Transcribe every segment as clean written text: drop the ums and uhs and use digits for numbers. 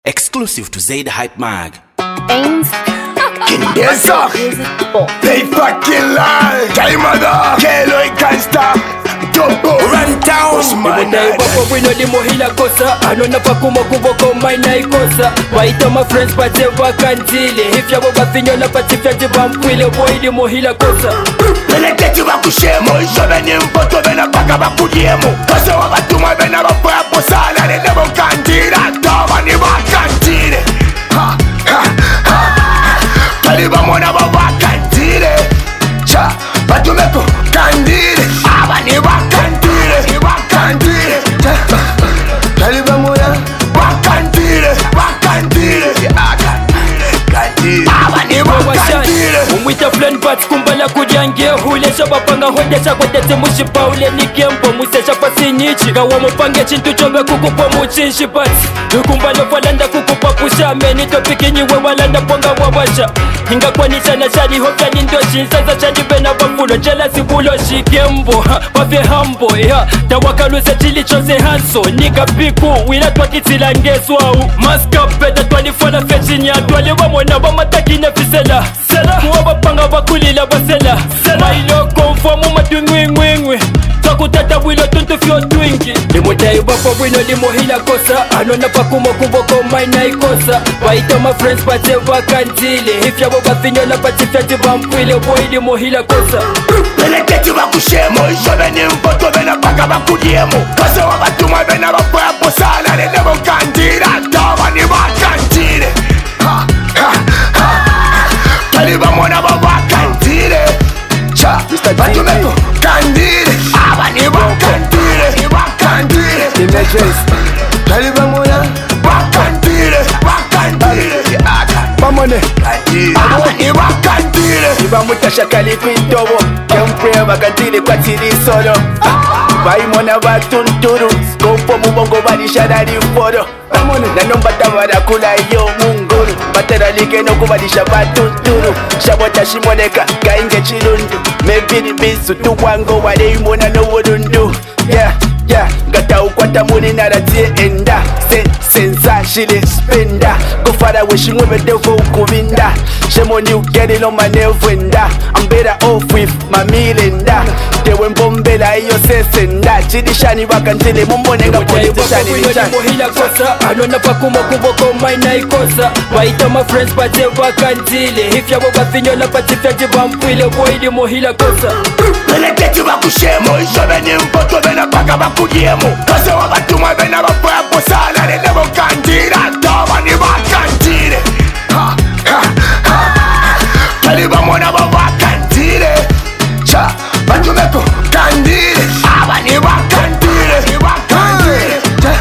Exclusive to Zaid Hype Mag. Ains. Kinesa. They fucking lie. Kaimada. Kelo Ikansta. Topo. Run down. Mudai wako wino limo hila kosa. Anona pakuma kuboko maina ikosa. Waita my friends pate wakantile. Hifya waba finyo na patifya jibamkwile. Boy limo hila kosa. Peleketi wakushemo. Ishobe ni mpoto bena baka bakudiemo. Kasa wabatuma bena bapoya posala. Nene mokandira. Taba ni wakantile. Ha ha ha. Kaliba mwana wakantile. Cha batumeko kandile. Aba ni wakantile. Wakantile. Kaliba mwana wakantile. Wakantile. Kandile. Aba ni wakantile. Umwita plan bat kumbala kujange. Hule shabapanga honde shakwatete mushipa ule ni gempo. Musesha pasinichi. Gawa mupange chintu chobe kukupa muchinshi bat. Kumbalo falanda kukupa pushame. Nitopiki nyiwe walanda ponga wawasha. Hinga kwa nishana shari hofya nindoshi. Sasa chandi bena wafulo jela sibulo shigembo. Wafe hambo ya tawakaluse chili chose hanso. Nika piku wila twakitila ngeswau. Maska peda twalifala fetini ya twali wamona wamatakine fisela. Sela kuwa panga wakulila wasela. Mailo konfomu matungwingwingwe. Takutata wilo tuntu fyo twingi. Limudai wako wino limo hila kosa. Anona pakumo kuboko maina ikosa. Waita my friends pate wakantile. Hifya waba finyo na patifya jibamkwile. Boy limo hila kosa. Peleketi wakushemo. Ishobe ni mpoto bena baka bakudiemo. Kasa wabatuma bena bapoya posala. Nene mokandira. Taba ni wakantile. Ha ha ha. Kaliba mwana wakantile. Cha batumeko kandile. Aba ni wakantile. Wakantile. Kaliba mwana wakantile. Wakantile. Mamone Aba ni wakantile. Iba mutasha kalikwintobo Kempre wakantile kwa tiri solo Baimona batunturu Skopo mubongo balishara liforo Nanomba tabara kula yo munguru Batera like no kubalisha batunturu Shabota shimoneka gainge chilundu Mebili bisu tuwango wale imona no wudundu Yeah, yeah, gata ukwata muni naratie enda Sensa shili spenda Kufara wishimwe bedeko ukubinda Shemoni ugeri no manevwenda I'm better off with my milinda Dewe mbombela iyo sesenda Chidishani wakantile mumbonenga politishani limo hila kosa. Anona pakumo kuboko maina ikosa. Waita my friends pate wakantile. Hifya waba finyo na patifya jibamkwile. Boy limo hila kosa. Peleketi wakushemo. Ishobe ni mpoto bena baka bakudiemo. Kasa wabatuma bena bapoya posala. Nene mokandira. Taba ni wakantile. Ha ha ha. Kaliba mwana wakantile. Cha batumeko kandile. Aba ni wakantile. Wakantile.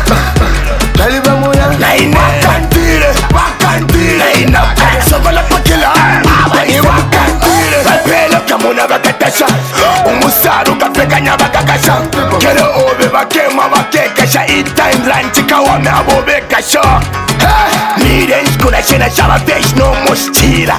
Kaliba mwana wakantile. Wakantile. Naina sokola pakila. Aba ni wakantile. Bapelo kamuna bakatasha. Umusaru kapekanya bakakasha. Kero obe bakema bakekasha. Itime ranchika wame abobekasha. Mirens kuna shena shaba fish no mustila.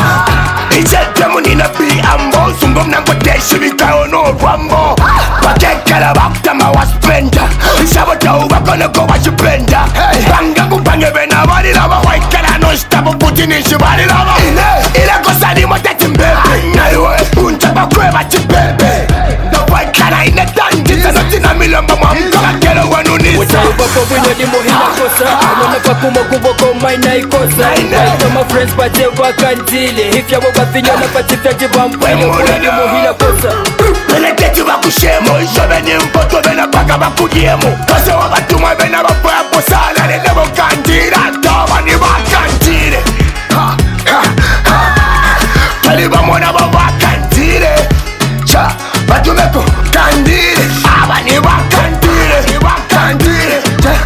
Injete munina bi ambo. Sungo mnango deshi bikayo no rambo. Bakekala baktama waspenda. Sabota uba kono ko washipenda. Banga kupange bena wali lava. Waikala no stabo putinishi wali lava. Ile kosani moteti mbebe. Naiwe unchaba kweba chibebe. No waikala ine tanji. Sanotina milomba mwamka kero wanuniza. Mudai wako wino limo hila kosa. Anona pakumo kuboko maina ikosa. Waita my friends pate wakantile. Hifya waba finyo na patifya jibamkwile. Boy limo hila kosa. Peleketi wakushemo. Ishobe ni mpoto bena baka bakudiemo. Kasa wabatuma bena bapoya posala. Nene mokandira. Taba ni wakantile. Ha ha ha. Kaliba mwana wakantile. Cha batumeko kandile. Aba ni wakantile. Wakantile.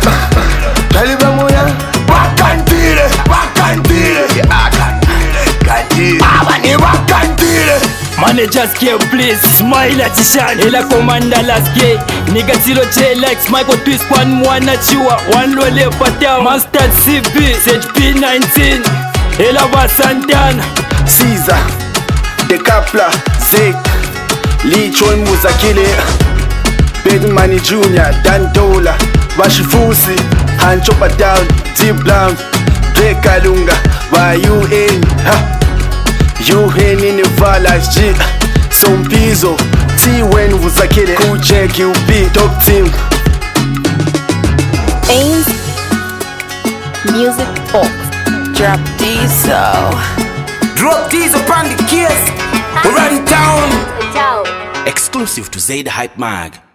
Kaliba mwana wakantile. Wakantile. Kandile. Aba ni wakantile. Managers care please, smile at Jishani. Ela commander last gay. Nigga zero J likes Michael Twist one mwana chiwa. One lole patel. Master CB, Sage P19. Ela wa Santana. Caesar Decapla Zeke Lee Choi Muzakile Bedmani Jr. Dandola Bashifusi Hanchopa down, D-Blanc, Kalunga, by UN, UN in the Valas G, Sompizo, T-Wen Vuzakile, Kuche QP, Top Team. Ains Music Box. Drop Diesel. Drop Diesel upon the case. We're running down. Ciao. Exclusive to Zaid Hype Mag.